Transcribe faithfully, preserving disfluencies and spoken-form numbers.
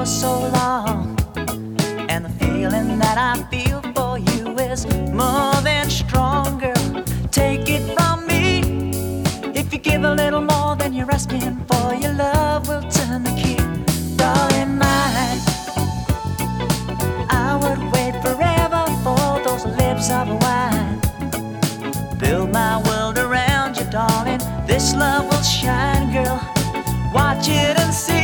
for so long, and the feeling that I feel for you is more than strong, girl. Take it from me. If you give a little more than you're asking for, your love will turn the key. Darling mine, I would wait forever for those lips of wine. Build my world around you, darling. This love will shine, girl. Watch it and see.